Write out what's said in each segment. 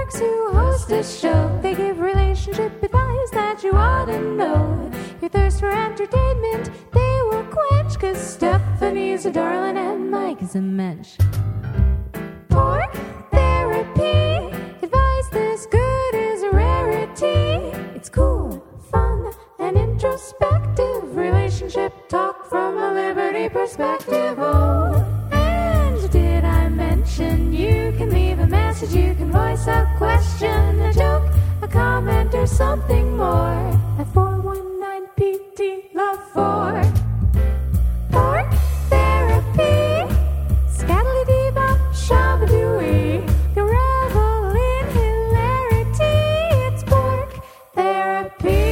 Porks who host a show. They give relationship advice that you ought to know. Your thirst for entertainment, they will quench, 'cause Stephanie's a darling and Mike is a mensch. Pork Therapy, advice this good is a rarity. It's cool, fun, and introspective. Relationship talk from a liberty perspective. Oh, and did I mention you can leave a message, you can voice a question, a joke, a comment, or something more at 419-PT-LOVE-4. Pork Therapy, scattledy-bop, shabadooey, you revel in hilarity. It's Pork Therapy.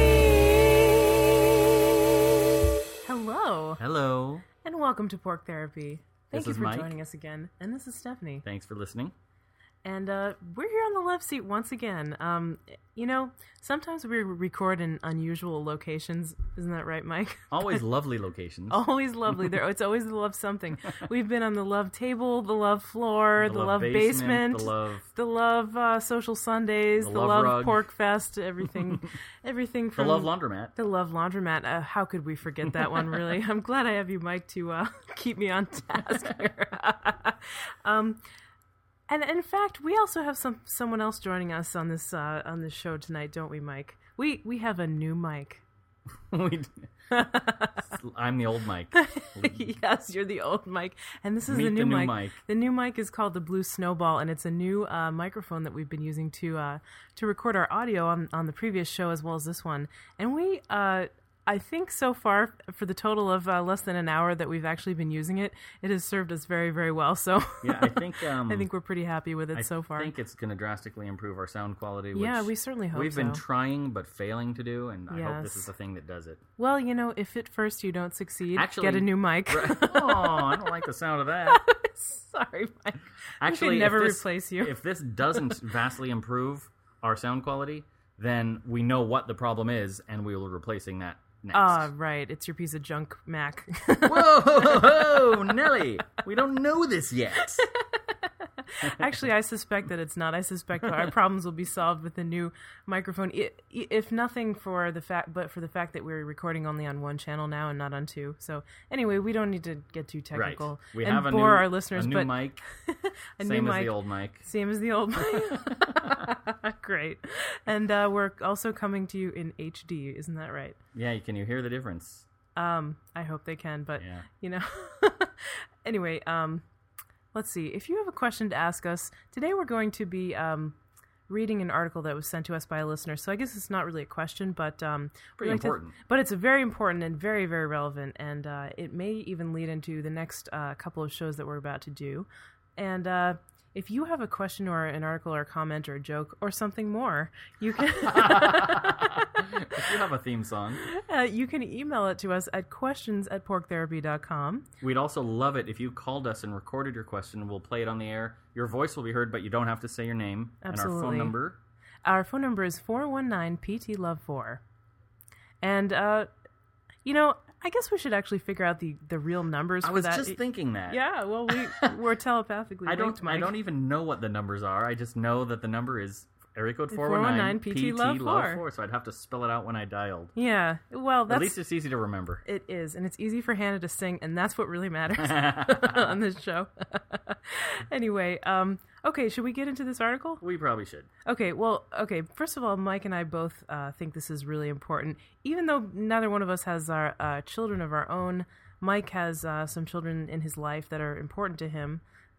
Hello. And welcome to Pork Therapy. Thank you for Mike. joining us again. And this is Stephanie. Thanks for listening. And we're here on the left seat once again. Sometimes we record in unusual locations. Isn't that right, Mike? Always lovely locations. Always lovely. It's always the love something. We've been on the love table, the love floor, the love basement, the love social Sundays, the love rug. pork fest, everything from the love laundromat. The love laundromat. How could we forget that one? Really, I'm glad I have you, Mike, to keep me on task here. And in fact, we also have someone else joining us on this show tonight, don't we, Mike? We have a new Mike. I'm the old Mike. Yes, you're the old Mike, and this is Meet the new Mike. Mike. The new Mike is called the Blue Snowball, and it's a new microphone that we've been using to record our audio on the previous show as well as this one. And we, I think so far, for the total of less than an hour that we've actually been using it, it has served us very, very well. So Yeah, I think I think we're pretty happy with it so far. I think it's going to drastically improve our sound quality. Yeah, which we certainly hope we've so. been trying but failing to do, and I hope this Yes. is the thing that does it. Well, if at first you don't succeed, Actually, get a new mic. Oh, I don't like the sound of that. Sorry, Mike. Actually, we could never if this- replace you. If this doesn't vastly improve our sound quality, then we know what the problem is, and we will be replacing that next. Right. It's your piece of junk Mac. Whoa, Nelly! We don't know this yet. Actually, I suspect that it's not. I suspect our problems will be solved with the new microphone. If nothing for the fact that we're recording only on one channel now and not on two. So anyway, we don't need to get too technical Right. We and have bore our listeners. a new but mic, a same new as mic, the old mic. Same as the old mic. Great. And we're also coming to you in HD. Isn't that right? Yeah, can you hear the difference? I hope they can, but Yeah. Anyway, let's see. If you have a question to ask us, today we're going to be reading an article that was sent to us by a listener. So I guess it's not really a question, but Pretty important. But it's very important and very, very relevant, and it may even lead into the next couple of shows that we're about to do. And if you have a question or an article or a comment or a joke or something more, you can If you have a theme song, you can email it to us at questions@porktherapy.com. we'd also love it if you called us and recorded your question. We'll play it on the air. Your voice will be heard, but you don't have to say your name. Absolutely. And our phone number. Our phone number is 419-PT-LOVE-4. And, I guess we should actually figure out the real numbers I for was that. just thinking that. Yeah, well, we're telepathically linked, Mike. I don't even know what the numbers are. I just know that the number is area code 419-PT-LOVE-4. so I'd have to spell it out when I dialed. Yeah, well, At least it's easy to remember. It is, and it's easy for Hannah to sing, and that's what really matters on this show. Anyway, okay, should we get into this article? We probably should. Okay, first of all, Mike and I both think this is really important. Even though neither one of us has our children of our own, Mike has some children in his life that are important to him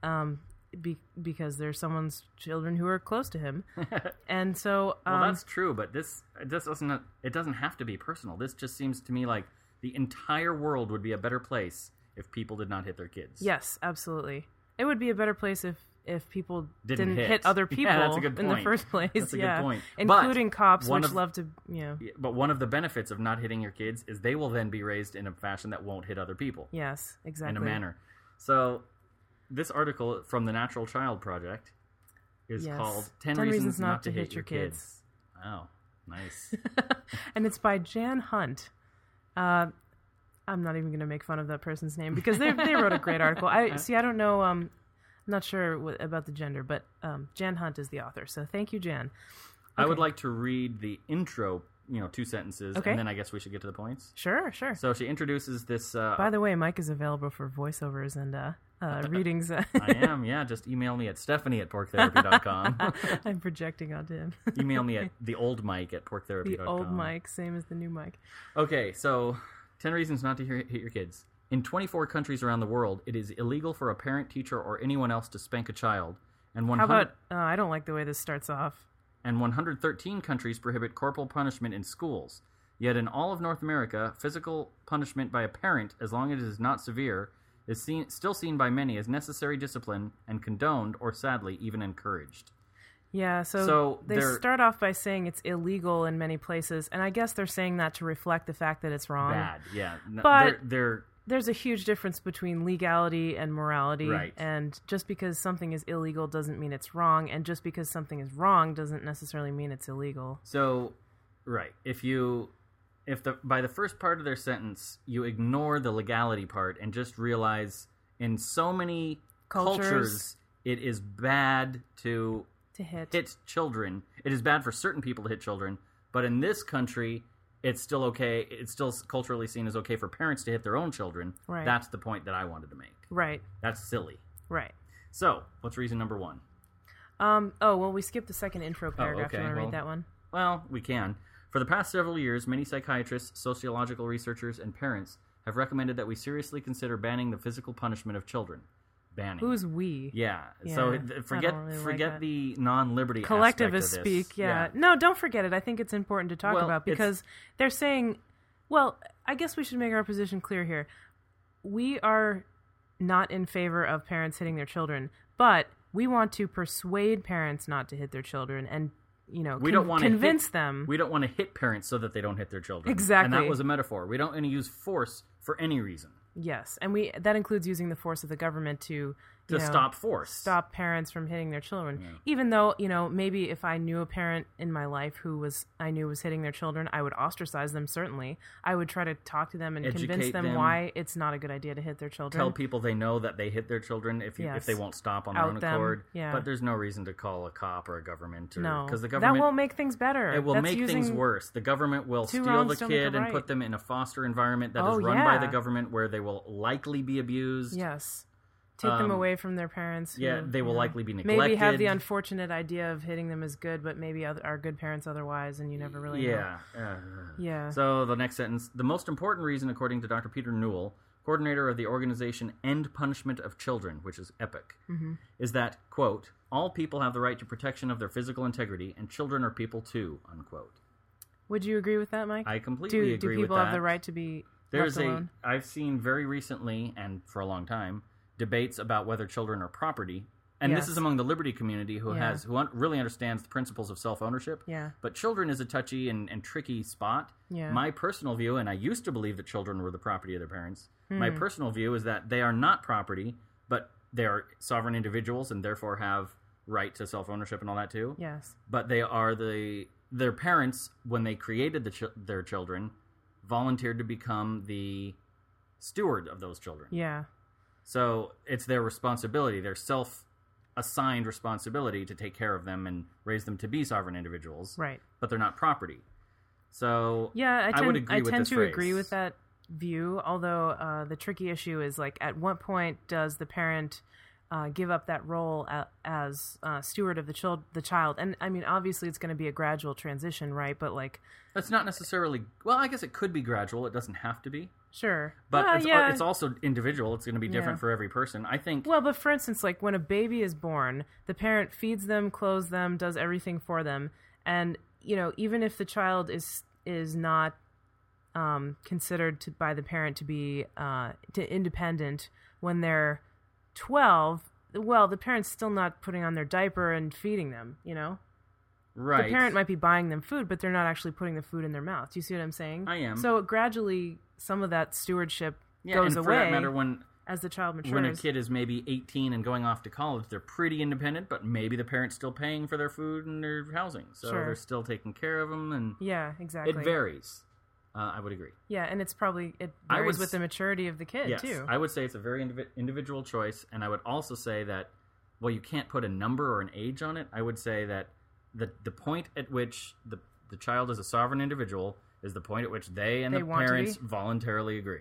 because they're someone's children who are close to him. And so... well, that's true, but this doesn't have to be personal. This just seems to me like the entire world would be a better place if people did not hit their kids. Yes, absolutely. It would be a better place if people didn't hit. hit other people that's a good in the point. first place. That's a good point. Including cops, one which of- love to, But one of the benefits of not hitting your kids is they will then be raised in a fashion that won't hit other people. Yes, exactly. In a manner. So, this article from the Natural Child Project is called 10 Reasons Not to Hit Your Kids. Wow, nice. And it's by Jan Hunt. I'm not even going to make fun of that person's name because they wrote a great article. I don't know Not sure about the gender, but Jan Hunt is the author. So thank you, Jan. Okay. I would like to read the intro, 2 sentences, and then I guess we should get to the points. Sure. So she introduces this... By the way, Mike is available for voiceovers and readings. I am, yeah. Just email me at Stephanie@porktherapy.com. I'm projecting onto him. Email me at the old Mike at porktherapy.com. The old Mike, same as the new Mike. Okay, so 10 reasons not to hit your kids. In 24 countries around the world, it is illegal for a parent, teacher, or anyone else to spank a child. And How about, I don't like the way this starts off. And 113 countries prohibit corporal punishment in schools. Yet in all of North America, physical punishment by a parent, as long as it is not severe, is still seen by many as necessary discipline and condoned or, sadly, even encouraged. Yeah, so they start off by saying it's illegal in many places, and I guess they're saying that to reflect the fact that it's wrong. Bad, yeah. But there's a huge difference between legality and morality, right. And just because something is illegal doesn't mean it's wrong, and just because something is wrong doesn't necessarily mean it's illegal. So, right, by the first part of their sentence, you ignore the legality part and just realize in so many cultures it is bad to hit children. It is bad for certain people to hit children, but in this country, it's still okay. It's still culturally seen as okay for parents to hit their own children. Right. That's the point that I wanted to make. Right. That's silly. Right. So, what's reason number 1? We skipped the second intro paragraph. Okay. Do you want to read that one? Well, we can. For the past several years, many psychiatrists, sociological researchers, and parents have recommended that we seriously consider banning the physical punishment of children. Banning. Who's we? Yeah. So forget the non-liberty collectivist aspect of this. speak. Yeah. No, don't forget it. I think it's important to talk about because they're saying, well, I guess we should make our position clear here. We are not in favor of parents hitting their children, but we want to persuade parents not to hit their children and we don't want to convince them. We don't want to hit parents so that they don't hit their children. Exactly. And that was a metaphor. We don't want to use force for any reason. Yes, and that includes using the force of the government to stop parents from hitting their children. Yeah. Even though, maybe if I knew a parent in my life who I knew was hitting their children, I would ostracize them, certainly. I would try to talk to them and convince them why it's not a good idea to hit their children. Tell people they know that they hit their children if they won't stop on their own accord. Yeah. But there's no reason to call a cop or a government. Because the government... That won't make things better. It will make things worse. The government will steal the kid and put them in a foster environment that is run by the government where they will likely be abused. Yes. Take them away from their parents. They will likely be neglected. Maybe have the unfortunate idea of hitting them as good, but maybe are good parents otherwise, and you never really know. Yeah. So the next sentence. The most important reason, according to Dr. Peter Newell, coordinator of the organization End Punishment of Children, which is EPIC, is that, quote, all people have the right to protection of their physical integrity, and children are people too, unquote. Would you agree with that, Mike? I completely agree with that. Do people have the right to be left alone? I've seen very recently, and for a long time, debates about whether children are property. And this is among the liberty community who really understands the principles of self-ownership. Yeah. But children is a touchy and tricky spot. Yeah. My personal view, and I used to believe that children were the property of their parents, my personal view is that they are not property, but they are sovereign individuals and therefore have right to self-ownership and all that too. Yes. But they are their parents, when they created their children, volunteered to become the steward of those children. Yeah. So it's their responsibility, their self-assigned responsibility to take care of them and raise them to be sovereign individuals. Right. But they're not property. So I would agree with this tend to phrase. agree with that view, although the tricky issue is, like, at what point does the parent give up that role as steward of the child? And, I mean, obviously it's going to be a gradual transition, right? But, like... That's not necessarily... Well, I guess it could be gradual. It doesn't have to be. Sure. But it's also individual. It's going to be different for every person. I think... Well, but for instance, like when a baby is born, the parent feeds them, clothes them, does everything for them. And, even if the child is not considered by the parent to be independent when they're 12, well, the parent's still not putting on their diaper and feeding them, Right. The parent might be buying them food, but they're not actually putting the food in their mouth. Do you see what I'm saying? I am. So gradually, some of that stewardship and goes for away that matter, as the child matures. When a kid is maybe 18 and going off to college, they're pretty independent, but maybe the parent's still paying for their food and their housing. So they're still taking care of them. And yeah, exactly. It varies. I would agree. Yeah, and it varies with the maturity of the kid, too. I would say it's a very individual choice, and I would also say that well, you can't put a number or an age on it. I would say that the point at which the child is a sovereign individual is the point at which they and the parents voluntarily agree.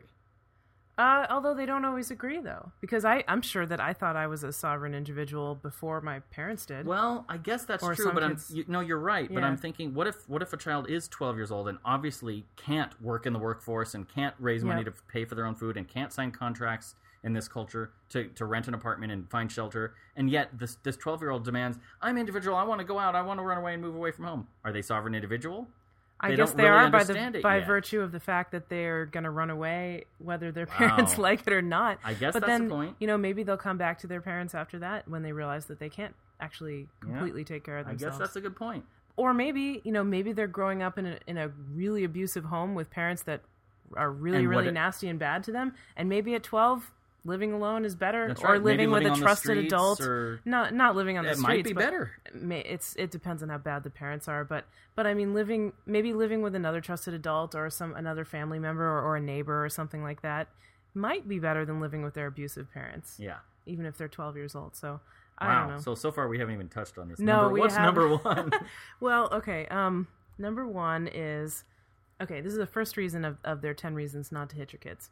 Although they don't always agree, though, because I'm sure that I thought I was a sovereign individual before my parents did. Well, I guess that's true, but you're right. Yeah. But I'm thinking, what if a child is 12 years old and obviously can't work in the workforce and can't raise money to pay for their own food and can't sign contracts in this culture to rent an apartment and find shelter, and yet this 12-year-old demands, I'm individual, I want to go out, I want to run away and move away from home. Are they sovereign individual? I guess they are by virtue of the fact that they're going to run away, whether their parents like it or not. I guess that's the point. Maybe they'll come back to their parents after that when they realize that they can't actually completely take care of themselves. I guess that's a good point. Or maybe they're growing up in a really abusive home with parents that are really, really nasty and bad to them, and maybe at 12... living alone is better, That's or right. living with a on trusted adult. Not living on the streets. It might be better. It depends on how bad the parents are, but I mean, living with another trusted adult or another family member or a neighbor or something like that might be better than living with their abusive parents. Yeah, even if they're 12 years old. So I don't know. So far we haven't even touched on this. No, what's number one? Well, okay. Number one is this is the first reason of their 10 reasons not to hit your kids.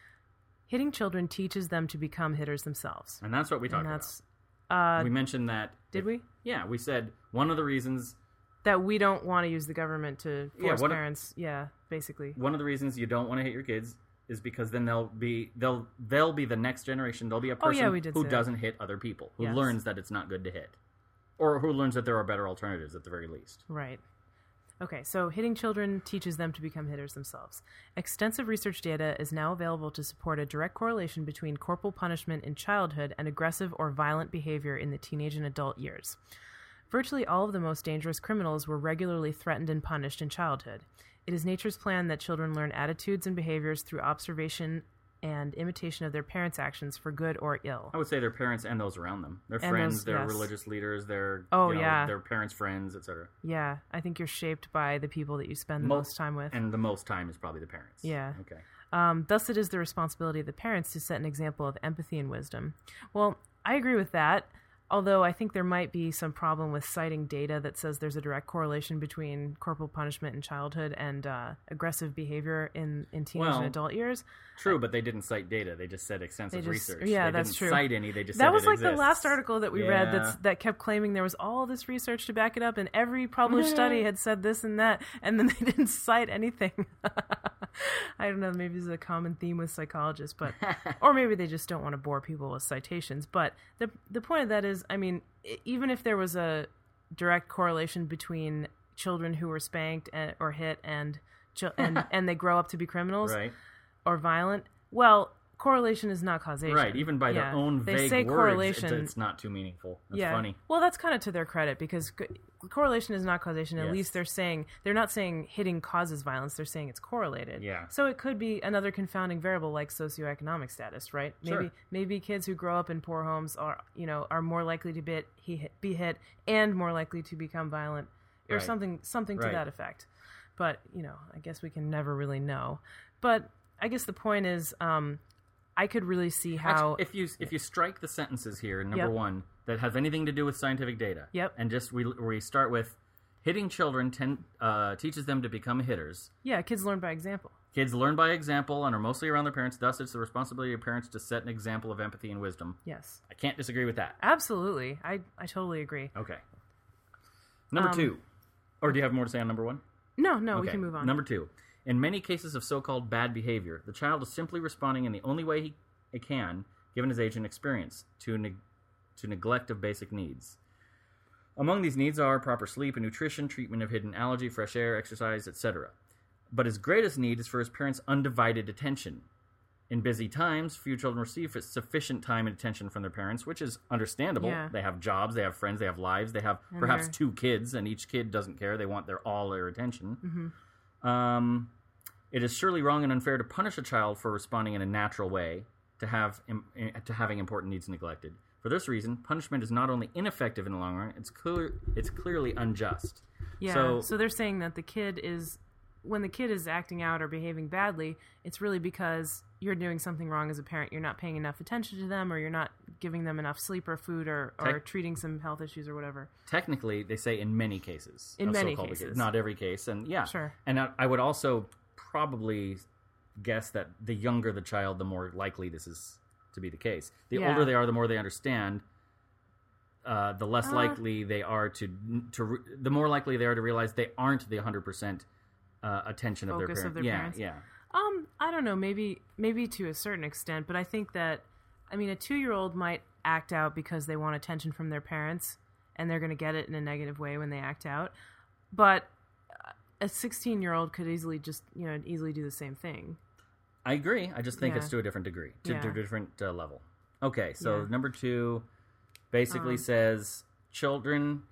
Hitting children teaches them to become hitters themselves. And that's what we talked about. We mentioned that. Did we? Yeah, we said one of the reasons... that we don't want to use the government to force parents. Basically. One of the reasons you don't want to hit your kids is because then they'll be the next generation. They'll be a person who doesn't hit other people, who learns that it's not good to hit. Or who learns that there are better alternatives at the very least. Right. Okay, so hitting children teaches them to become hitters themselves. Extensive research data is now available to support a direct correlation between corporal punishment in childhood and aggressive or violent behavior in the teenage and adult years. Virtually all of the most dangerous criminals were regularly threatened and punished in childhood. It is nature's plan that children learn attitudes and behaviors through observation and imitation of their parents' actions for good or ill. I would say their parents and those around them. Their friends, their religious leaders, their parents' friends, etc. Yeah, I think you're shaped by the people that you spend the most time with. And the most time is probably the parents. Yeah. Okay. Thus, it is the responsibility of the parents to set an example of empathy and wisdom. Well, I agree with that. Although I think there might be some problem with citing data that says there's a direct correlation between corporal punishment in childhood and aggressive behavior in teenage and adult years. True, but they didn't cite data. They just said extensive research. Yeah, that's true. They didn't cite any. They just that said was it like exists. The last article that we read that kept claiming there was all this research to back it up, and every published study had said this and that, and then they didn't cite anything. I don't know. Maybe this is a common theme with psychologists, but or maybe they just don't want to bore people with citations. But the point of that is, I mean, even if there was a direct correlation between children who were spanked or hit and they grow up to be criminals or violent, well, correlation is not causation. Right, even by their own vague say words, correlation, it's not too meaningful. That's funny. Well, that's kind of to their credit because correlation is not causation. At least they're not saying hitting causes violence. They're saying it's correlated. Yeah. So it could be another confounding variable like socioeconomic status, right? Maybe kids who grow up in poor homes are more likely to be hit and more likely to become violent or something to that effect. But, I guess we can never really know. But I guess the point is I could really see how... Actually, if you strike the sentences here in number one that have anything to do with scientific data, and just we start with hitting children teaches them to become hitters. Yeah, kids learn by example. Kids learn by example and are mostly around their parents. Thus, it's the responsibility of parents to set an example of empathy and wisdom. Yes. I can't disagree with that. Absolutely. I totally agree. Okay. Number two. Or do you have more to say on number one? No, we can move on. Number two. In many cases of so-called bad behavior, the child is simply responding in the only way he can, given his age and experience, to neglect of basic needs. Among these needs are proper sleep and nutrition, treatment of hidden allergy, fresh air, exercise, etc. But his greatest need is for his parents' undivided attention. In busy times, few children receive sufficient time and attention from their parents, which is understandable. Yeah. They have jobs, they have friends, they have lives, they have perhaps 2 kids, and each kid doesn't care. They want all their attention. Mm-hmm. It is surely wrong and unfair to punish a child for responding in a natural way to having important needs neglected. For this reason, punishment is not only ineffective in the long run; it's clearly unjust. Yeah. So they're saying that when the kid is acting out or behaving badly, it's really because you're doing something wrong as a parent. You're not paying enough attention to them, or you're not giving them enough sleep or food or treating some health issues or whatever. Technically, they say in many cases. In many cases. Not every case. And yeah. Sure. And I would also probably guess that the younger the child, the more likely this is to be the case. The older they are, the more they understand. The less likely they are the more likely they are to realize they aren't the 100% attention of their parents. Yeah. I don't know, maybe to a certain extent, but I think that, I mean, a 2-year-old might act out because they want attention from their parents, and they're going to get it in a negative way when they act out. But a 16-year-old could easily do the same thing. I agree. I just think it's to a different degree, to a different level. Okay, so number 2 basically says children.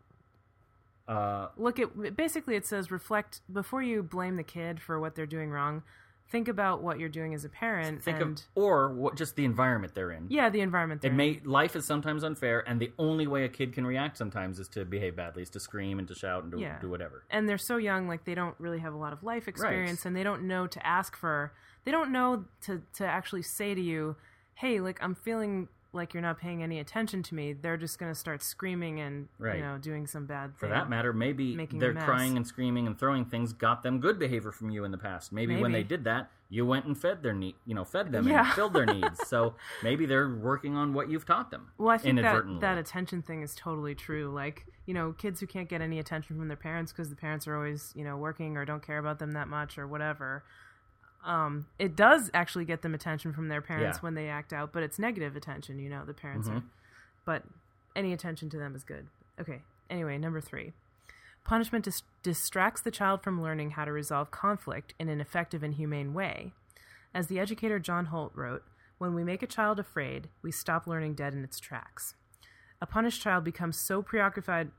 Basically it says reflect before you blame the kid for what they're doing wrong. Think about what you're doing as a parent, just the environment they're in. Yeah, the environment they're in. Life is sometimes unfair, and the only way a kid can react sometimes is to behave badly, is to scream and to shout and do whatever. And they're so young, like they don't really have a lot of life experience, and they don't know to ask for. They don't know to actually say to you, "Hey, like I'm feeling like you're not paying any attention to me." They're just going to start screaming and doing some bad thing. For that matter, maybe their crying and screaming and throwing things got them good behavior from you in the past. Maybe when they did that, you went and fed them and filled their needs. So maybe they're working on what you've taught them. Well, I think that attention thing is totally true. Like, kids who can't get any attention from their parents because the parents are always, working or don't care about them that much or whatever. It does actually get them attention from their parents when they act out, but it's negative attention, the parents are. But any attention to them is good. Okay, anyway, number 3. Punishment distracts the child from learning how to resolve conflict in an effective and humane way. As the educator John Holt wrote, when we make a child afraid, we stop learning dead in its tracks. A punished child becomes preoccupied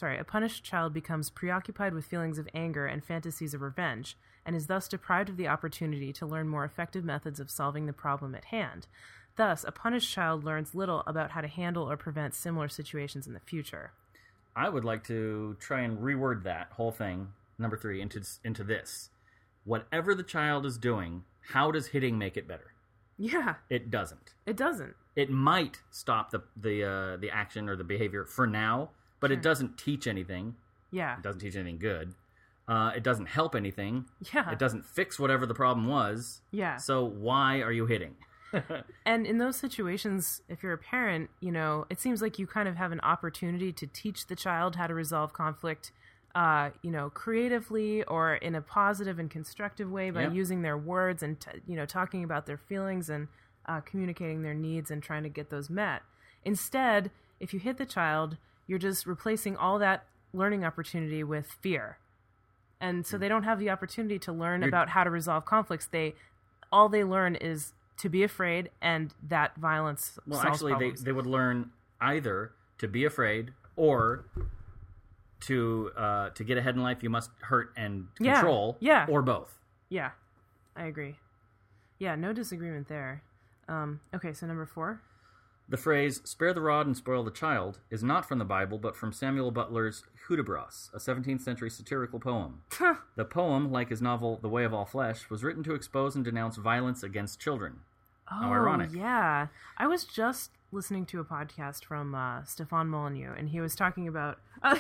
with feelings of anger and fantasies of revenge, and is thus deprived of the opportunity to learn more effective methods of solving the problem at hand. Thus, a punished child learns little about how to handle or prevent similar situations in the future. I would like to try and reword that whole thing, number 3, into this. Whatever the child is doing, how does hitting make it better? Yeah. It doesn't. It doesn't. It might stop the action or the behavior for now, but it doesn't teach anything. Yeah. It doesn't teach anything good. It doesn't help anything. Yeah. It doesn't fix whatever the problem was. Yeah. So why are you hitting? And in those situations, if you're a parent, it seems like you kind of have an opportunity to teach the child how to resolve conflict, creatively or in a positive and constructive way by using their words and, talking about their feelings and communicating their needs and trying to get those met. Instead, if you hit the child, you're just replacing all that learning opportunity with fear. And so they don't have the opportunity to learn about how to resolve conflicts. All they learn is to be afraid, and that violence solves problems. They would learn either to be afraid or to get ahead in life you must hurt and control, or both. Yeah, I agree. Yeah, no disagreement there. Okay, so number 4. The phrase, spare the rod and spoil the child, is not from the Bible, but from Samuel Butler's Hudibras, a 17th century satirical poem. The poem, like his novel The Way of All Flesh, was written to expose and denounce violence against children. Oh, how ironic. Yeah. I was just listening to a podcast from Stefan Molyneux, and he was talking about...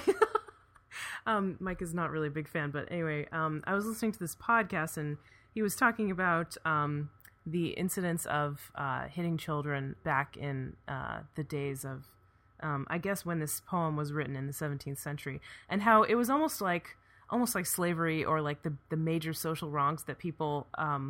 Mike is not really a big fan, but anyway, I was listening to this podcast, and he was talking about... the incidents of hitting children back in the days of, I guess, when this poem was written in the 17th century, and how it was almost like slavery or like the major social wrongs that people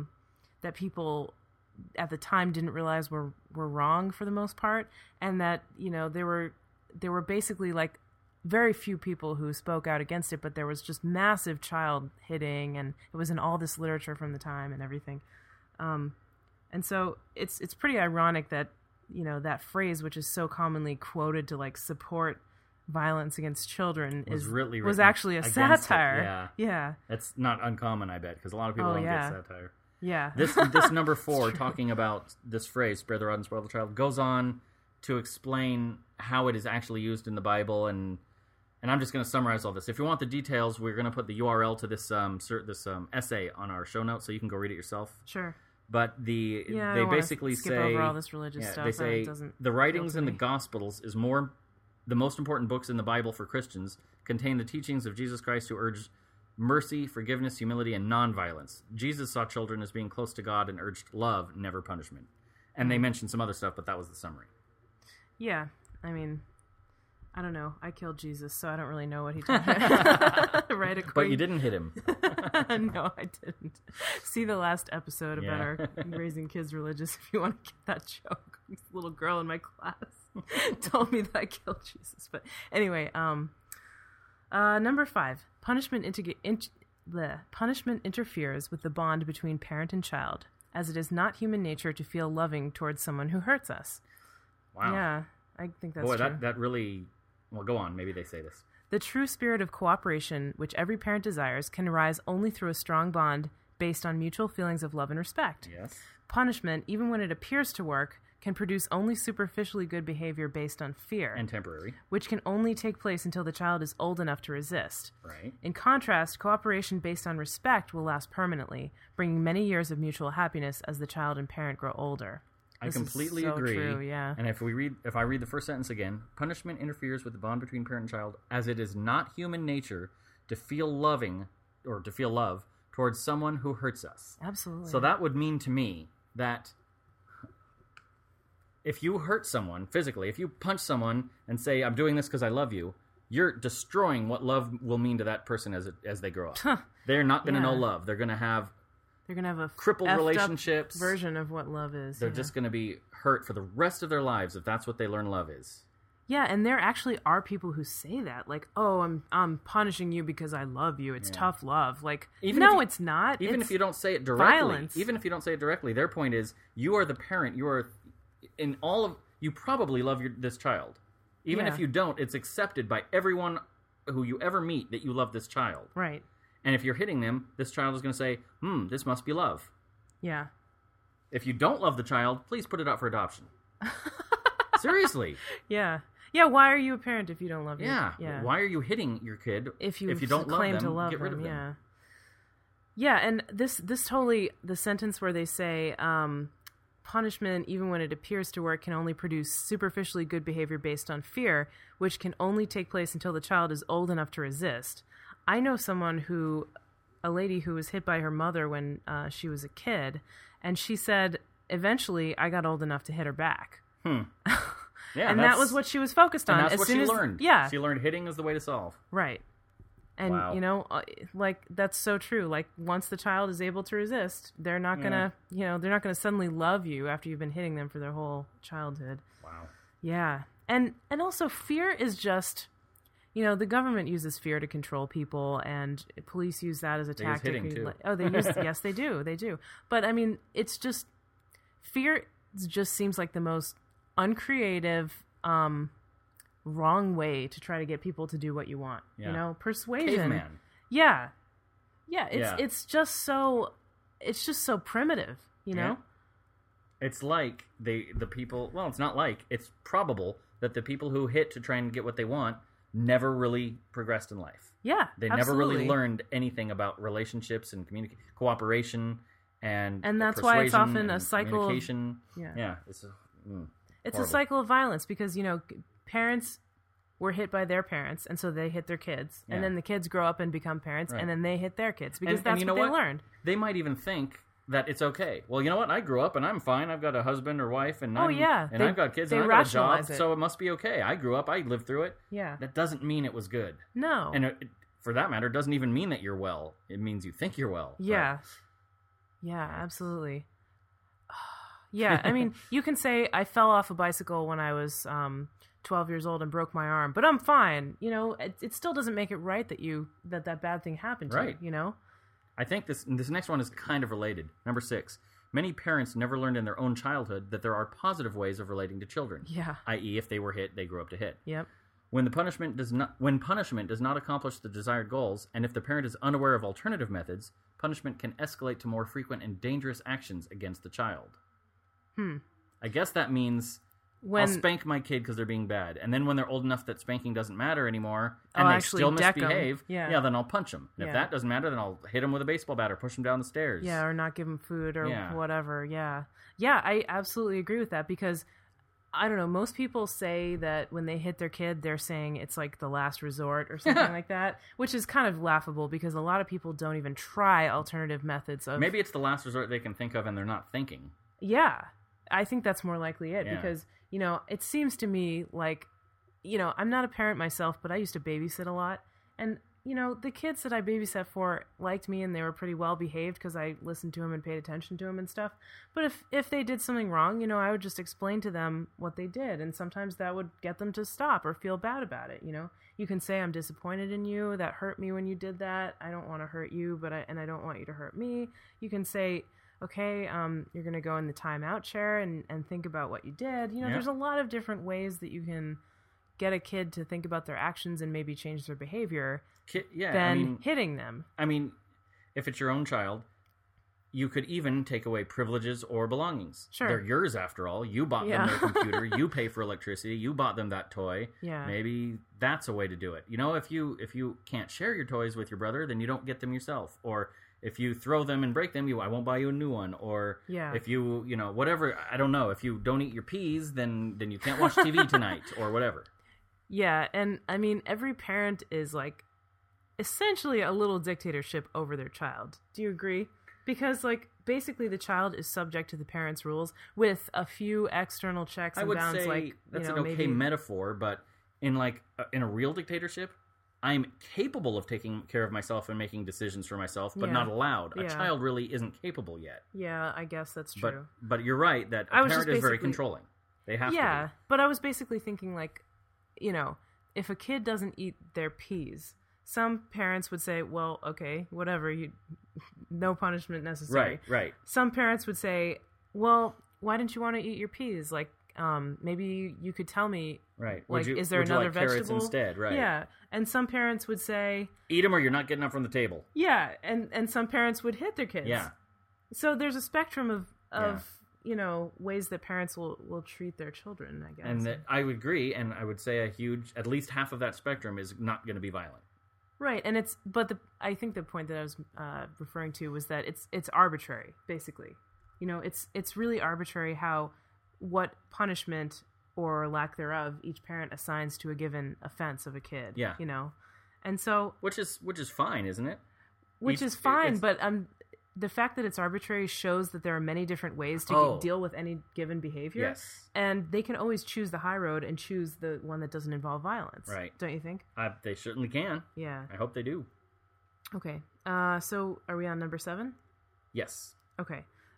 at the time didn't realize were wrong for the most part, and that there were basically like very few people who spoke out against it, but there was just massive child hitting, and it was in all this literature from the time and everything. And so it's pretty ironic that, that phrase, which is so commonly quoted to like support violence against children, was actually a satire. Yeah. That's not uncommon, I bet, because a lot of people don't get satire. Yeah. This number 4, talking about this phrase, spare the rod and spoil the child, goes on to explain how it is actually used in the Bible, and I'm just going to summarize all this. If you want the details, we're going to put the URL to this essay on our show notes, so you can go read it yourself. Sure. But I they don't wanna basically skip say over all this religious stuff. They It say doesn't the writings appeal in to the me. Gospels is the most important books in the Bible for Christians contain the teachings of Jesus Christ, who urged mercy, forgiveness, humility, and nonviolence. Jesus saw children as being close to God and urged love, never punishment. And they mentioned some other stuff, but that was the summary. Yeah, I mean, I don't know. I killed Jesus, so I don't really know what he taught me. Right? But you didn't hit him. No, I didn't. See the last episode about Yeah. our raising kids religious if you want to get that joke. This little girl in my class told me that I killed Jesus. But anyway, number 5. Punishment interferes with the bond between parent and child, as it is not human nature to feel loving towards someone who hurts us. Wow. Yeah, I think that's Boy, true. that really... Well, go on. Maybe they say this. The true spirit of cooperation, which every parent desires, can arise only through a strong bond based on mutual feelings of love and respect. Yes. Punishment, even when it appears to work, can produce only superficially good behavior based on fear, And temporary. which can only take place until the child is old enough to resist. Right. In contrast, cooperation based on respect will last permanently, bringing many years of mutual happiness as the child and parent grow older. I This is completely so agree. true, yeah. And if I read the first sentence again, punishment interferes with the bond between parent and child, as it is not human nature to feel love towards someone who hurts us. Absolutely. So that would mean to me that if you hurt someone physically, if you punch someone and say, "I'm doing this because I love you," you're destroying what love will mean to that person as they grow up. They're not going to know Yeah. love. They're going to have They're going to have a crippled effed up relationships. version of what love is. They're yeah. just going to be hurt for the rest of their lives if that's what they learn love is. Yeah, and there actually are people who say that, like, "Oh, I'm punishing you because I love you. It's tough love." Like, it's not. Even It's if you don't say it directly, violence. their point is you are the parent. You are you probably love this child. Even Yeah. if you don't, it's accepted by everyone who you ever meet that you love this child. right. And if you're hitting them, this child is going to say, this must be love. Yeah. If you don't love the child, please put it up for adoption. Seriously. Yeah. Yeah, why are you a parent if you don't love Yeah. your Yeah. Why are you hitting your kid if you don't love claim them? to love get rid them, of them. yeah. Yeah, and this totally, the sentence where they say punishment, even when it appears to work, can only produce superficially good behavior based on fear, which can only take place until the child is old enough to resist. I know a lady who was hit by her mother when she was a kid, and she said, eventually I got old enough to hit her back. Yeah, And that was what she was focused on. And that's as what soon she as, learned. Yeah. She learned hitting is the way to solve. Right. And, Wow. like, that's so true. Like, once the child is able to resist, they're not going to, they're not going to suddenly love you after you've been hitting them for their whole childhood. Wow. Yeah. And also, fear is just, the government uses fear to control people, and police use that as a They use tactic. hitting, too. Oh, they use, yes, they do. But, I mean, it's just, fear just seems like the most uncreative, wrong way to try to get people to do what you want. Yeah. Persuasion. Caveman. Yeah. Yeah. It's just so primitive, you know? It's like the people, well, it's not like, it's probable that the people who hit to try and get what they want never really progressed in life. Yeah. They never really absolutely. learned anything about relationships and cooperation and that's why it's persuasion often a and cycle of- communication. Yeah. It's It's horrible. a cycle of violence because, parents were hit by their parents, and so they hit their kids. Yeah. And then the kids grow up and become parents, Right. and then they hit their kids because And that's you know what they learned. They might even think that it's okay. Well, you know what? I grew up and I'm fine. I've got a husband or wife, and Oh, yeah. and They- I've got kids, they and I've got a job, rationalize it. so it must be okay. I grew up. I lived through it. Yeah. That doesn't mean it was good. No. And for that matter, it doesn't even mean that you're well. It means you think you're well. Yeah. Yeah, absolutely. Yeah, I mean, you can say I fell off a bicycle when I was 12 years old and broke my arm, but I'm fine. It still doesn't make it right that bad thing happened to Right. you, I think this next one is kind of related. Number 6. Many parents never learned in their own childhood that there are positive ways of relating to children. Yeah. I.e., if they were hit, they grew up to hit. Yep. When punishment does not accomplish the desired goals, and if the parent is unaware of alternative methods, punishment can escalate to more frequent and dangerous actions against the child. I guess that means I'll spank my kid because they're being bad. And then when they're old enough that spanking doesn't matter anymore, and they still misbehave, then I'll punch them. And if that doesn't matter, then I'll hit them with a baseball bat or push them down the stairs. Yeah, or not give them food or whatever. Yeah. Yeah, I absolutely agree with that because, I don't know, most people say that when they hit their kid, they're saying it's like the last resort or something like that, which is kind of laughable because a lot of people don't even try alternative methods of... Maybe it's the last resort they can think of and they're not thinking. Yeah, I think that's more likely it because, you know, it seems to me like, you know, I'm not a parent myself, but I used to babysit a lot. And, you know, the kids that I babysat for liked me and they were pretty well behaved because I listened to them and paid attention to them and stuff. But if they did something wrong, you know, I would just explain to them what they did. And sometimes that would get them to stop or feel bad about it, you know. You can say, I'm disappointed in you. That hurt me when you did that. I don't want to hurt you, and I don't want you to hurt me. You can say... okay, you're going to go in the timeout chair and think about what you did. You know, there's a lot of different ways that you can get a kid to think about their actions and maybe change their behavior than hitting them. I mean, if it's your own child, you could even take away privileges or belongings. Sure. They're yours after all. You bought them their computer. You pay for electricity. You bought them that toy. Yeah. Maybe that's a way to do it. You know, if you can't share your toys with your brother, then you don't get them yourself. Or... if you throw them and break them, I won't buy you a new one. Or if you know, whatever, I don't know. If you don't eat your peas, then you can't watch TV tonight or whatever. Yeah, and I mean, every parent is like essentially a little dictatorship over their child. Do you agree? Because like basically the child is subject to the parents' rules with a few external checks and bounds. I would say like, that's you know, an okay maybe... metaphor, but in a real dictatorship, I'm capable of taking care of myself and making decisions for myself, but not allowed. A child really isn't capable yet. Yeah, I guess that's true. But you're right that a parent is very controlling. They have to be. Yeah, but I was basically thinking like, you know, if a kid doesn't eat their peas, some parents would say, well, okay, whatever, no punishment necessary. Right. Some parents would say, well, why didn't you want to eat your peas? Like, maybe you could tell me, right? Like, is there another vegetable carrots instead? Right. Yeah, and some parents would say, "Eat them, or you're not getting up from the table." Yeah, and some parents would hit their kids. Yeah. So there's a spectrum of you know, ways that parents will treat their children, I guess. And I would agree, and I would say at least half of that spectrum is not going to be violent. Right, and I think the point that I was referring to was that it's arbitrary, basically. You know, it's really arbitrary what punishment or lack thereof each parent assigns to a given offense of a kid. Yeah. You know? And so... Which is fine, isn't it? Which is fine, but the fact that it's arbitrary shows that there are many different ways to deal with any given behavior. Yes. And they can always choose the high road and choose the one that doesn't involve violence. Right. Don't you think? They certainly can. Yeah. I hope they do. Okay. So are we on number 7? Yes. Okay.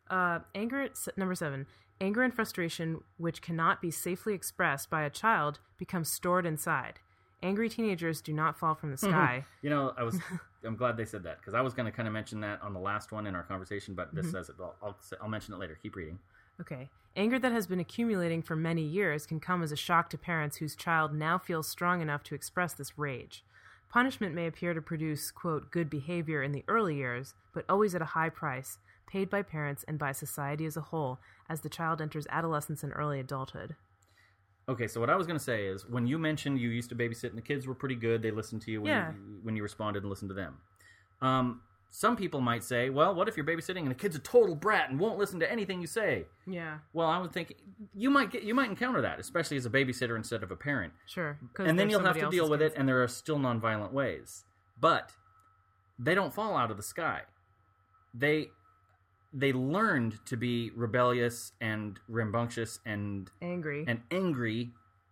Number 7. Anger and frustration, which cannot be safely expressed by a child, becomes stored inside. Angry teenagers do not fall from the sky. You know, I'm glad they said that, because I was going to kind of mention that on the last one in our conversation, but this says it. I'll mention it later. Keep reading. Okay. Anger that has been accumulating for many years can come as a shock to parents whose child now feels strong enough to express this rage. Punishment may appear to produce, quote, good behavior in the early years, but always at a high price, paid by parents and by society as a whole as the child enters adolescence and early adulthood. Okay, so what I was going to say is, when you mentioned you used to babysit and the kids were pretty good, they listened to you when you responded and listened to them. Some people might say, well, what if you're babysitting and the kid's a total brat and won't listen to anything you say? Yeah. Well, I would think you might encounter that, especially as a babysitter instead of a parent. Sure. And then you'll have to deal with it, and there are still nonviolent ways. But they don't fall out of the sky. They learned to be rebellious and rambunctious and angry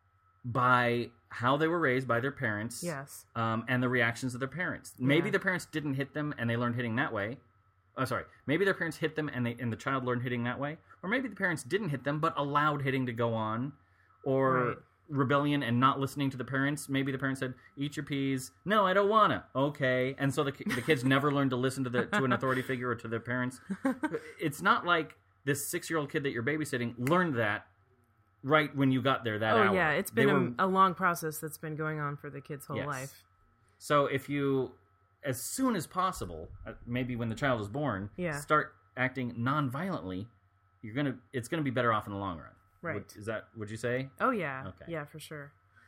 by how they were raised by their parents. Yes. And the reactions of their parents. Maybe the parents didn't hit them and they learned hitting that way. Maybe their parents hit them and the child learned hitting that way. Or maybe the parents didn't hit them but allowed hitting to go on. Or rebellion and not listening to the parents. Maybe the parents said, eat your peas. No, I don't wanna. Okay. And so the kids never learned to listen to an authority figure or to their parents. It's not like this 6-year-old kid that you're babysitting learned that right when you got there that hour. Oh, yeah. It's been a long process that's been going on for the kid's whole life. So if you, as soon as possible, maybe when the child is born, start acting non-violently, it's going to be better off in the long run. Right. Would you say? Oh, yeah. Okay. Yeah, for sure.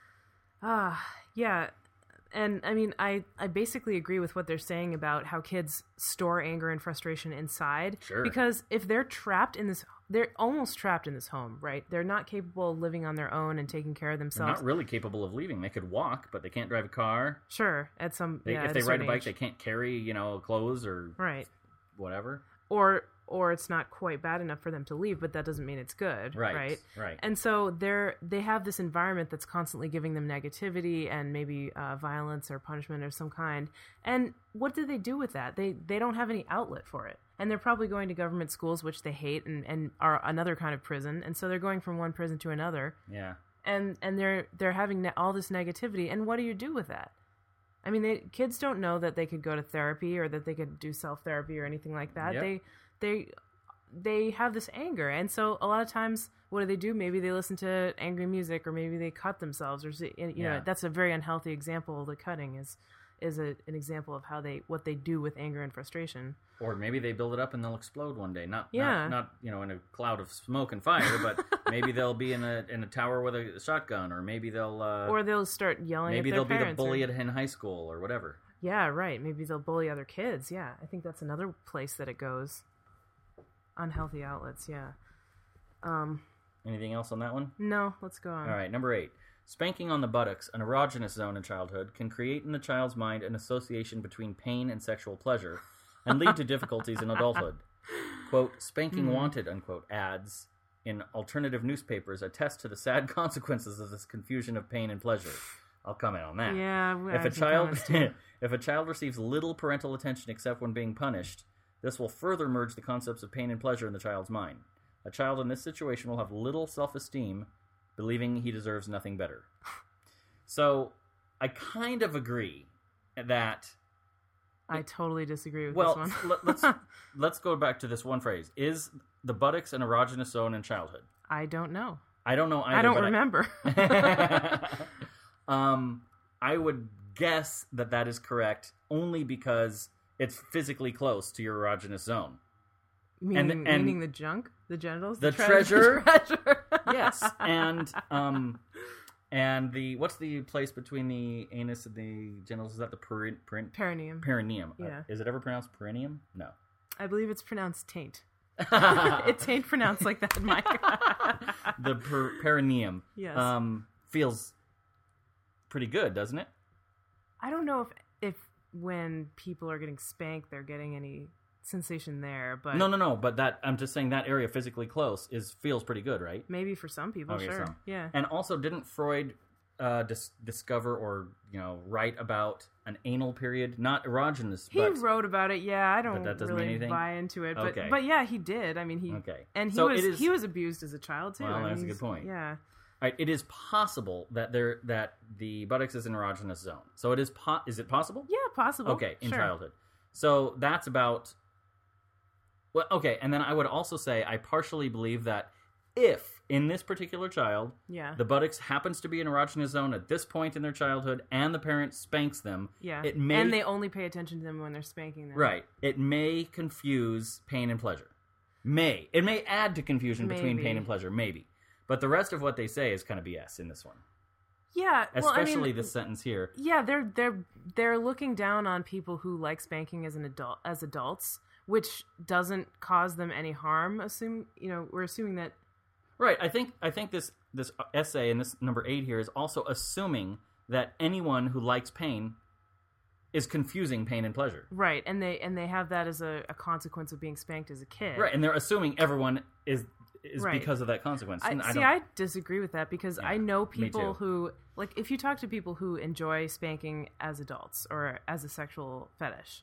Yeah. And I mean, I basically agree with what they're saying about how kids store anger and frustration inside. Sure. Because if they're they're almost trapped in this home, right? They're not capable of living on their own and taking care of They're themselves. not really capable of leaving. They could walk, but they can't drive a car. Sure. If If they ride a bike, they can't carry, clothes or right. whatever. Or it's not quite bad enough for them to leave, but that doesn't mean it's good, Right. And so they have this environment that's constantly giving them negativity and maybe violence or punishment of some kind. And what do they do with that? They don't have any outlet for it. And they're probably going to government schools, which they hate and are another kind of prison. And so they're going from one prison to another. Yeah. And they're having all this negativity. And what do you do with that? I mean, kids don't know that they could go to therapy or that they could do self-therapy or anything like that. Yep. They have this anger, and so a lot of times, what do? Maybe they listen to angry music, or maybe they cut themselves, or know, that's a very unhealthy example. The cutting is an example of what they do with anger and frustration. Or maybe they build it up and they'll explode one day. Not in a cloud of smoke and fire, but maybe they'll be in a tower with a shotgun, or maybe they'll start yelling. Maybe at their they'll be the parents bully in high school or whatever. Yeah, right. Maybe they'll bully other kids. Yeah, I think that's another place that it goes. Unhealthy outlets, yeah. Anything else on that one? No, let's go on. All right, number 8. Spanking on the buttocks, an erogenous zone in childhood, can create in the child's mind an association between pain and sexual pleasure and lead to difficulties in adulthood. Quote, spanking wanted, unquote, ads in alternative newspapers attest to the sad consequences of this confusion of pain and pleasure. I'll comment on that. Yeah, if a child receives little parental attention except when being punished, this will further merge the concepts of pain and pleasure in the child's mind. A child in this situation will have little self-esteem, believing he deserves nothing better. So, I kind of agree that... I totally disagree with this one. let's go back to this one phrase. Is the buttocks an erogenous zone in childhood? I don't know. I don't know either. I don't remember. I would guess that is correct only because it's physically close to your erogenous zone. Meaning the junk? The genitals? The treasure? Treasure. Yes. And what's the place between the anus and the genitals? Is that the perineum? Perineum. Yeah. Is it ever pronounced perineum? No. I believe it's pronounced taint. It ain't pronounced like that, Mike. The perineum. Yes. Feels pretty good, doesn't it? I don't know if when people are getting spanked, they're getting any sensation there, but no. But I'm just saying that area physically close feels pretty good, right? Maybe for some people, okay, sure. So. Yeah. And also, didn't Freud discover or write about an anal period, not erogenous? He wrote about it. Yeah, I don't really buy into it, okay. but yeah, he did. I mean, he was abused as a child too. Well, that's a good point. Yeah. All right, it is possible that the buttocks is an erogenous zone. So is it possible? Yeah, possible. Okay, in childhood. So that's about. Well, okay, and then I would also say I partially believe that if in this particular child, the buttocks happens to be an erogenous zone at this point in their childhood, and the parent spanks them, and they only pay attention to them when they're spanking them. Right. It may confuse pain and pleasure. It may add to confusion between pain and pleasure. Maybe. But the rest of what they say is kind of BS in this one. Yeah, especially this sentence here. Yeah, they're looking down on people who like spanking as adults, which doesn't cause them any harm. We're assuming that. Right. I think this essay and this number 8 here is also assuming that anyone who likes pain is confusing pain and pleasure. Right, and they have that as a consequence of being spanked as a kid. Right, and they're assuming everyone is right. Because of that consequence. I disagree with that because I know people who, like, if you talk to people who enjoy spanking as adults or as a sexual fetish,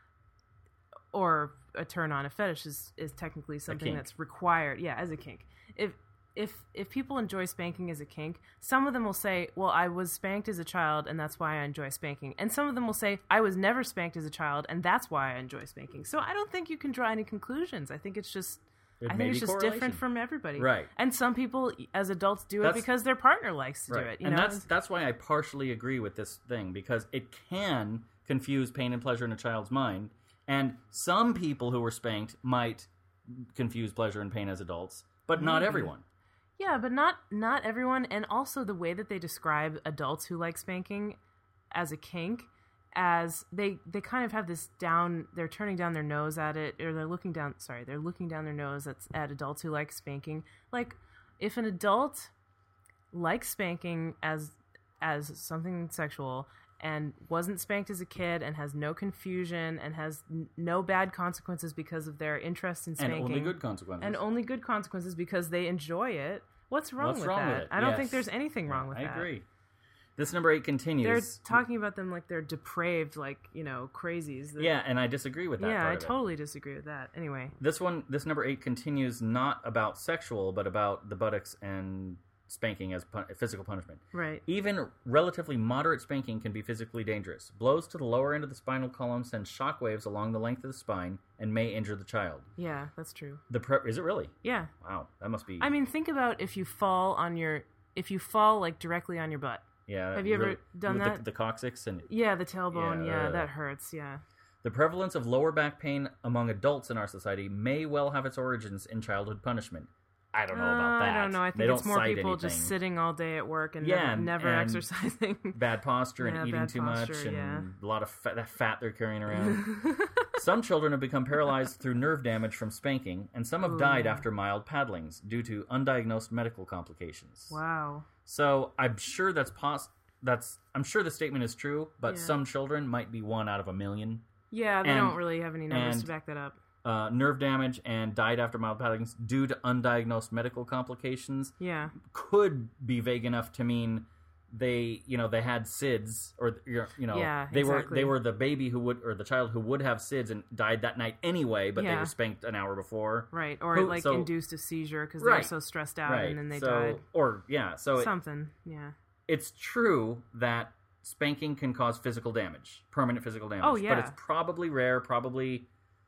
or a turn on, a fetish is technically something that's required, as a kink. If people enjoy spanking as a kink, some of them will say, well, I was spanked as a child and that's why I enjoy spanking. And some of them will say, I was never spanked as a child and that's why I enjoy spanking. So I don't think you can draw any conclusions. I think it's just different from everybody. Right. And some people as adults do it because their partner likes to do it. And that's why I partially agree with this thing, because it can confuse pain and pleasure in a child's mind. And some people who were spanked might confuse pleasure and pain as adults, but not everyone. Yeah, but not everyone, and also the way that they describe adults who like spanking as a kink, as they kind of have this down, they're turning down their nose at it, or they're looking down their nose at adults who like spanking. Like, if an adult likes spanking as something sexual and wasn't spanked as a kid and has no confusion and has no bad consequences because of their interest in spanking. And only good consequences. And only good consequences because they enjoy it. What's wrong with that? I don't think there's anything wrong with that. I agree. This number 8 continues. They're talking about them like they're depraved, like, crazies. Yeah, and I disagree with that part of it. Totally disagree with that. Anyway. This number 8 continues not about sexual, but about the buttocks and spanking as physical punishment. Right. Even relatively moderate spanking can be physically dangerous. Blows to the lower end of the spinal column send shockwaves along the length of the spine and may injure the child. Yeah, that's true. Is it really? Yeah. Wow, that must be... I mean, think about if you fall like directly on your butt. Yeah. Have you ever done that? The coccyx and... Yeah, the tailbone. Yeah, that hurts, yeah. The prevalence of lower back pain among adults in our society may well have its origins in childhood punishment. I don't know about that. I don't know. I think it's more people just sitting all day at work and never exercising. Bad posture and eating too much and a lot of fat they're carrying around. Some children have become paralyzed through nerve damage from spanking, and some have died after mild paddlings due to undiagnosed medical complications. Wow. So I'm sure I'm sure the statement is true, but some children might be 1 out of 1,000,000. Yeah, they don't really have any numbers to back that up. Nerve damage and died after mild paddlings due to undiagnosed medical complications could be vague enough to mean they had SIDS, or they were the baby or the child who would have SIDS and died that night anyway, but they were spanked an hour before, right? Or induced a seizure because they were so stressed out and then they died, something. It's true that spanking can cause physical damage, permanent physical damage. Oh yeah, but it's probably rare, probably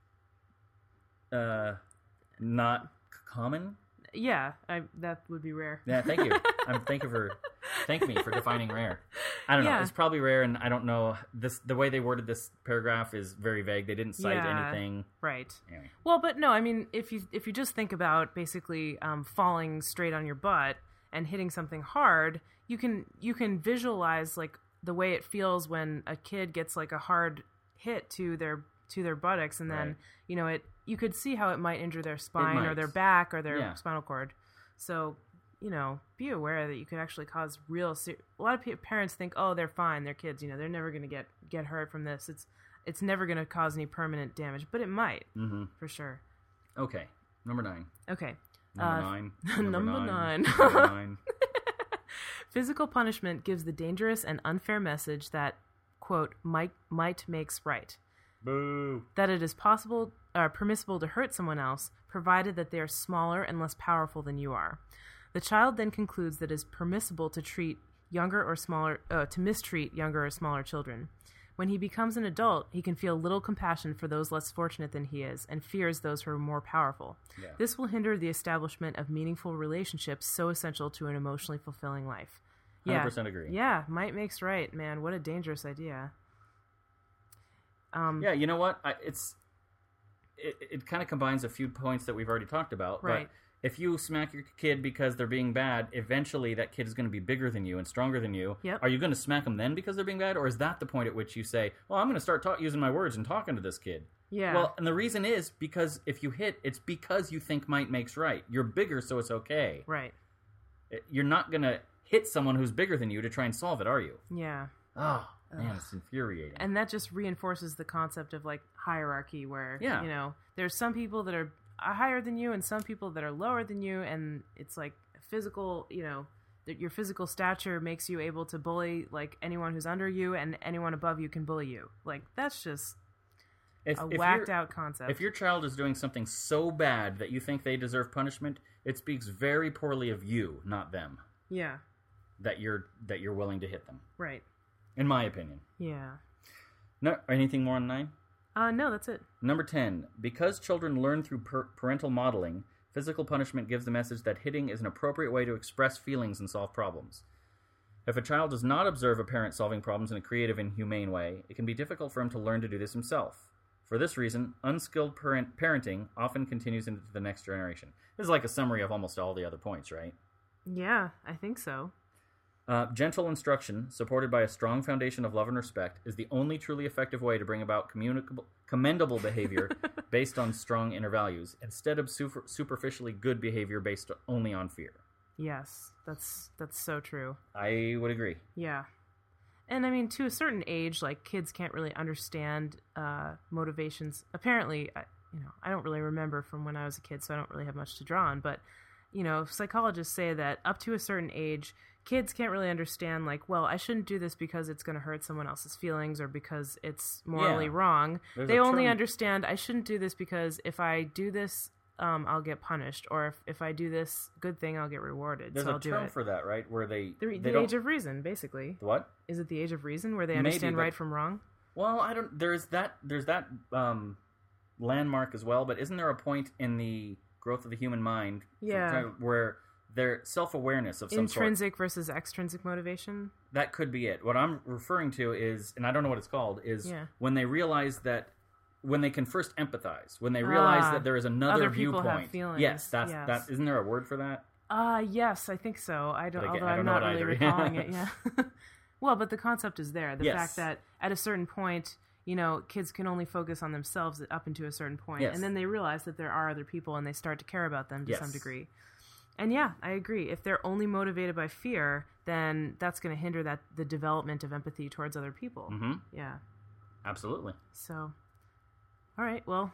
not common. Yeah, that would be rare. Yeah, thank you. Thank me for defining rare. I don't know. It's probably rare, and I don't know. The way they worded this paragraph is very vague. They didn't cite anything. Right. Anyway. Well, but no, I mean, if you just think about basically falling straight on your butt and hitting something hard, you can visualize like the way it feels when a kid gets like a hard hit to their buttocks, and then you could see how it might injure their spine or their back or their spinal cord. So, be aware that you could actually cause a lot of parents think, oh, they're fine, they're kids, they're never going to get hurt from this. It's never going to cause any permanent damage, but it might, for sure. Okay, number 9. Okay. Number 9. Number 9. Physical punishment gives the dangerous and unfair message that, quote, might makes right. Boo. That it is permissible to hurt someone else, provided that they are smaller and less powerful than you are. The child then concludes that it is permissible to mistreat younger or smaller children. When he becomes an adult, he can feel little compassion for those less fortunate than he is, and fears those who are more powerful. Yeah. This will hinder the establishment of meaningful relationships so essential to an emotionally fulfilling life. 100% agree. Yeah, might makes right, man. What a dangerous idea. Yeah, you know what? It kind of combines a few points that we've already talked about. Right. But if you smack your kid because they're being bad, eventually that kid is going to be bigger than you and stronger than you. Yep. Are you going to smack them then because they're being bad? Or is that the point at which you say, well, I'm going to start using my words and talking to this kid? Yeah. Well, and the reason is because if you hit, it's because you think might makes right. You're bigger, so it's okay. Right. You're not going to hit someone who's bigger than you to try and solve it, are you? Yeah. Oh, man, it's infuriating. And that just reinforces the concept of, like, hierarchy where, there's some people that are higher than you and some people that are lower than you, and it's, like, physical, your physical stature makes you able to bully, like, anyone who's under you, and anyone above you can bully you. Like, that's just a whacked-out concept. If your child is doing something so bad that you think they deserve punishment, it speaks very poorly of you, not them. Yeah. That you're willing to hit them. Right. In my opinion. Yeah. No, anything more on 9? No, that's it. Number 10. Because children learn through parental modeling, physical punishment gives the message that hitting is an appropriate way to express feelings and solve problems. If a child does not observe a parent solving problems in a creative and humane way, it can be difficult for him to learn to do this himself. For this reason, unskilled parenting often continues into the next generation. This is like a summary of almost all the other points, right? Yeah, I think so. Gentle instruction, supported by a strong foundation of love and respect, is the only truly effective way to bring about commendable behavior based on strong inner values, instead of superficially good behavior based only on fear. Yes, that's so true. I would agree. Yeah. And I mean, to a certain age, like, kids can't really understand motivations. Apparently, I don't really remember from when I was a kid, so I don't really have much to draw on, but, psychologists say that up to a certain age, kids can't really understand, like, well, I shouldn't do this because it's going to hurt someone else's feelings or because it's morally wrong. They only understand, I shouldn't do this because if I do this, I'll get punished, or if I do this good thing, I'll get rewarded. There's so I'll a term for that, right? Where the age of reason, basically. What? Is it the age of reason, where they understand right from wrong? Well, I don't. There's that landmark as well, but isn't there a point in the growth of the human mind, where their self-awareness of some intrinsic versus extrinsic motivation? That could be it. What I'm referring to is, and I don't know what it's called, is when they realize that. When they can first empathize, when they realize that there is another viewpoint. Have feelings. Yes, that. Isn't there a word for that? Yes, I think so. Although I'm not really either. recalling it. Yeah. Well, but the concept is there. The fact that at a certain point, kids can only focus on themselves up until a certain point, and then they realize that there are other people, and they start to care about them to some degree. And yeah, I agree. If they're only motivated by fear, then that's going to hinder the development of empathy towards other people. Mm-hmm. Yeah. Absolutely. So. All right, well,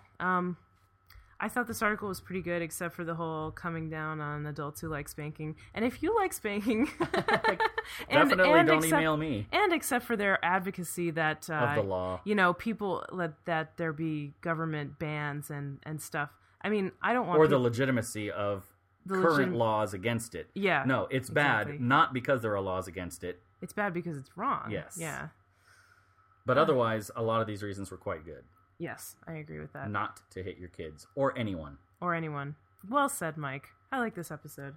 I thought this article was pretty good, except for the whole coming down on adults who like spanking. And if you like spanking... Definitely don't email me. And except for their advocacy that... of the law. People, that there be government bans and stuff. I mean, I don't want... Or the legitimacy of current laws against it. Yeah. No, it's bad, not because there are laws against it. It's bad because it's wrong. Yes. Yeah. But otherwise, a lot of these reasons were quite good. Yes, I agree with that. Not to hit your kids. Or anyone. Well said, Mike. I like this episode.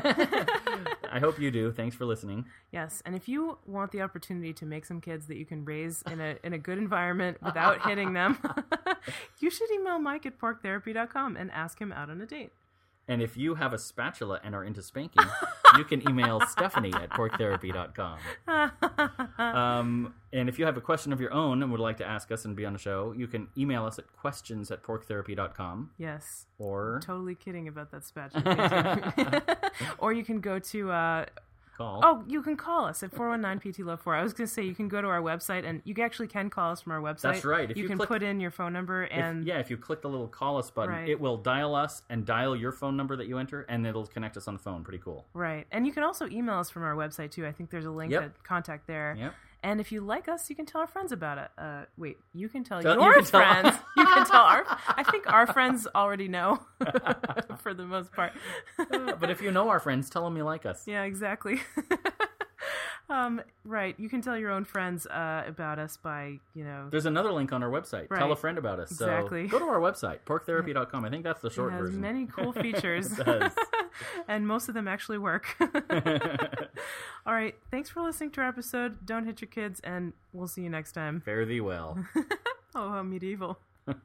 I hope you do. Thanks for listening. Yes, and if you want the opportunity to make some kids that you can raise in a good environment without hitting them, you should email Mike at porktherapy.com and ask him out on a date. And if you have a spatula and are into spanking, you can email Stephanie at porktherapy.com. And if you have a question of your own and would like to ask us and be on the show, you can email us at questions@porktherapy.com. Yes. Or... I'm totally kidding about that spatula. Or you can go to... Call. Oh, you can call us at 419-PT-LOVE4. I was going to say, you can go to our website, and you actually can call us from our website. That's right. If you can put in your phone number, and... If you click the little call us button, it will dial us and dial your phone number that you enter, and it'll connect us on the phone. Pretty cool. Right. And you can also email us from our website, too. I think there's a link to contact there. Yep. And if you like us, you can tell our friends about it. Wait, you can tell your friends. You can tell I think our friends already know, for the most part. But if you know our friends, tell them you like us. Yeah, exactly. Right. You can tell your own friends about us by, There's another link on our website. Right. Tell a friend about us. Exactly. So go to our website, porktherapy.com. I think that's the short version. It has many cool features. It does. And most of them actually work. All right. Thanks for listening to our episode. Don't hit your kids, and we'll see you next time. Fare thee well. Oh, how medieval.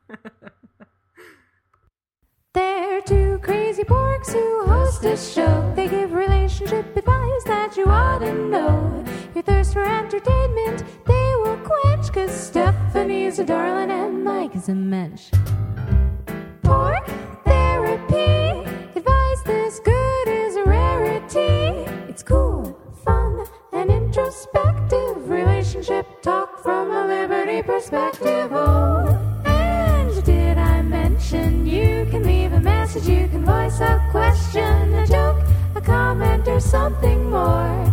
They're two crazy porks who host a show. They give relationship advice that you ought to know. Your thirst for entertainment, they will quench, 'cause Stephanie's a darling and Mike is a mensch. Pork therapy, advice this good is a rarity. It's cool, fun, and introspective. Relationship talk from a liberty perspective. Oh, and did I mention you can leave a message, you can voice a question, a joke, a comment, or something more.